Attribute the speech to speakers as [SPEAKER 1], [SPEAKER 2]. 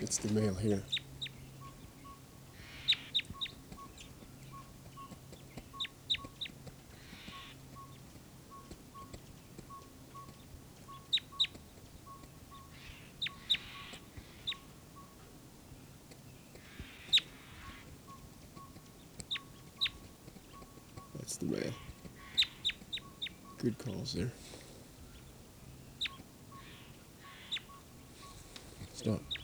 [SPEAKER 1] That's the male here. That's the male. Good calls there. Stop.